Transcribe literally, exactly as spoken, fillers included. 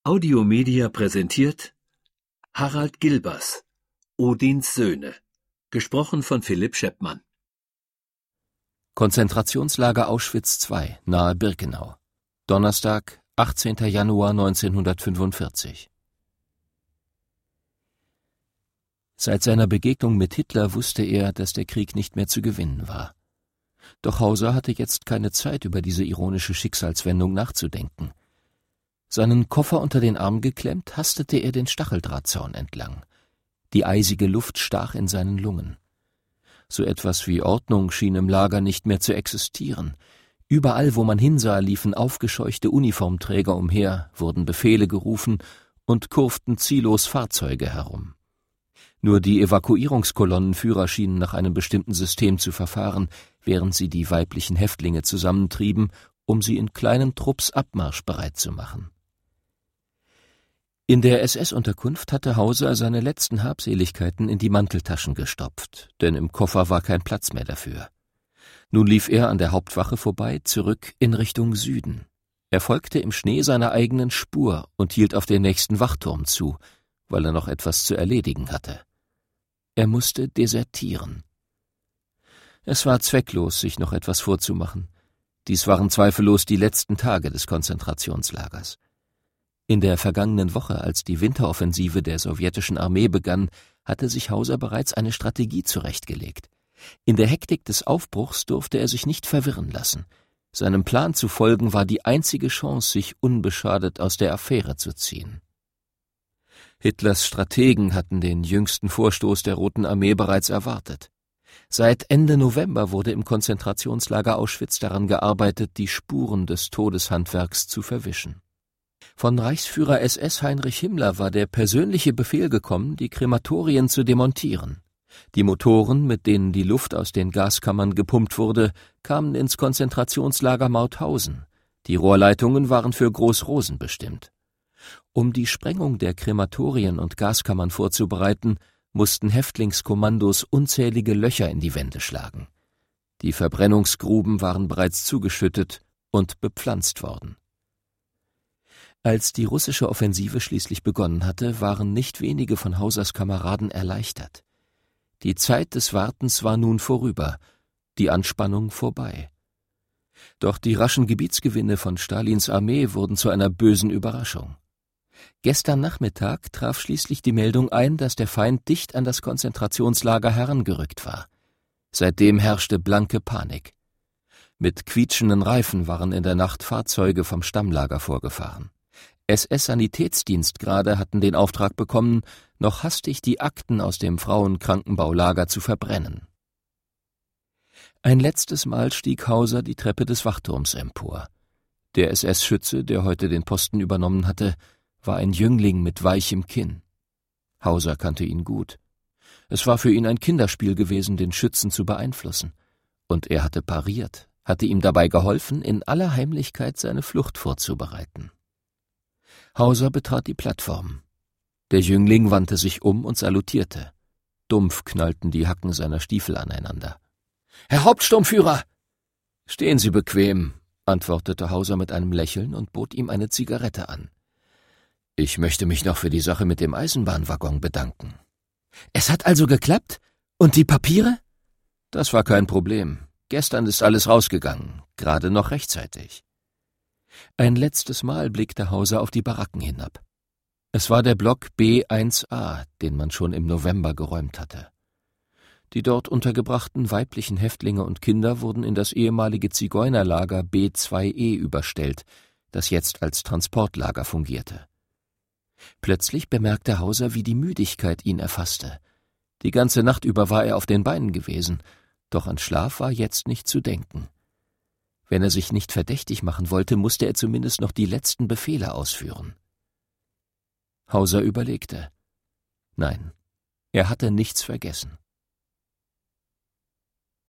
Audiomedia präsentiert Harald Gilbers, Odins Söhne, gesprochen von Philipp Scheppmann. Konzentrationslager Auschwitz zwei, nahe Birkenau. Donnerstag, achtzehnter Januar neunzehnhundertfünfundvierzig. Seit seiner Begegnung mit Hitler wusste er, dass der Krieg nicht mehr zu gewinnen war. Doch Hauser hatte jetzt keine Zeit, über diese ironische Schicksalswendung nachzudenken. Seinen Koffer unter den Arm geklemmt, hastete er den Stacheldrahtzaun entlang. Die eisige Luft stach in seinen Lungen. So etwas wie Ordnung schien im Lager nicht mehr zu existieren. Überall, wo man hinsah, liefen aufgescheuchte Uniformträger umher, wurden Befehle gerufen und kurften ziellos Fahrzeuge herum. Nur die Evakuierungskolonnenführer schienen nach einem bestimmten System zu verfahren, während sie die weiblichen Häftlinge zusammentrieben, um sie in kleinen Trupps abmarschbereit zu machen. In der S S-Unterkunft hatte Hauser seine letzten Habseligkeiten in die Manteltaschen gestopft, denn im Koffer war kein Platz mehr dafür. Nun lief er an der Hauptwache vorbei, zurück in Richtung Süden. Er folgte im Schnee seiner eigenen Spur und hielt auf den nächsten Wachturm zu, weil er noch etwas zu erledigen hatte. Er musste desertieren. Es war zwecklos, sich noch etwas vorzumachen. Dies waren zweifellos die letzten Tage des Konzentrationslagers. In der vergangenen Woche, als die Winteroffensive der sowjetischen Armee begann, hatte sich Hauser bereits eine Strategie zurechtgelegt. In der Hektik des Aufbruchs durfte er sich nicht verwirren lassen. Seinem Plan zu folgen war die einzige Chance, sich unbeschadet aus der Affäre zu ziehen. Hitlers Strategen hatten den jüngsten Vorstoß der Roten Armee bereits erwartet. Seit Ende November wurde im Konzentrationslager Auschwitz daran gearbeitet, die Spuren des Todeshandwerks zu verwischen. Von Reichsführer S S Heinrich Himmler war der persönliche Befehl gekommen, die Krematorien zu demontieren. Die Motoren, mit denen die Luft aus den Gaskammern gepumpt wurde, kamen ins Konzentrationslager Mauthausen. Die Rohrleitungen waren für Groß-Rosen bestimmt. Um die Sprengung der Krematorien und Gaskammern vorzubereiten, mussten Häftlingskommandos unzählige Löcher in die Wände schlagen. Die Verbrennungsgruben waren bereits zugeschüttet und bepflanzt worden. Als die russische Offensive schließlich begonnen hatte, waren nicht wenige von Hausers Kameraden erleichtert. Die Zeit des Wartens war nun vorüber, die Anspannung vorbei. Doch die raschen Gebietsgewinne von Stalins Armee wurden zu einer bösen Überraschung. Gestern Nachmittag traf schließlich die Meldung ein, dass der Feind dicht an das Konzentrationslager herangerückt war. Seitdem herrschte blanke Panik. Mit quietschenden Reifen waren in der Nacht Fahrzeuge vom Stammlager vorgefahren. S S-Sanitätsdienstgrade hatten den Auftrag bekommen, noch hastig die Akten aus dem Frauenkrankenbaulager zu verbrennen. Ein letztes Mal stieg Hauser die Treppe des Wachturms empor. Der S S-Schütze, der heute den Posten übernommen hatte, war ein Jüngling mit weichem Kinn. Hauser kannte ihn gut. Es war für ihn ein Kinderspiel gewesen, den Schützen zu beeinflussen. Und er hatte pariert, hatte ihm dabei geholfen, in aller Heimlichkeit seine Flucht vorzubereiten. Hauser betrat die Plattform. Der Jüngling wandte sich um und salutierte. Dumpf knallten die Hacken seiner Stiefel aneinander. »Herr Hauptsturmführer!« »Stehen Sie bequem«, antwortete Hauser mit einem Lächeln und bot ihm eine Zigarette an. »Ich möchte mich noch für die Sache mit dem Eisenbahnwaggon bedanken.« »Es hat also geklappt? Und die Papiere?« »Das war kein Problem. Gestern ist alles rausgegangen, gerade noch rechtzeitig.« Ein letztes Mal blickte Hauser auf die Baracken hinab. Es war der Block B eins a, den man schon im November geräumt hatte. Die dort untergebrachten weiblichen Häftlinge und Kinder wurden in das ehemalige Zigeunerlager B zwei e überstellt, das jetzt als Transportlager fungierte. Plötzlich bemerkte Hauser, wie die Müdigkeit ihn erfasste. Die ganze Nacht über war er auf den Beinen gewesen, doch an Schlaf war jetzt nicht zu denken. Wenn er sich nicht verdächtig machen wollte, musste er zumindest noch die letzten Befehle ausführen. Hauser überlegte. Nein, er hatte nichts vergessen.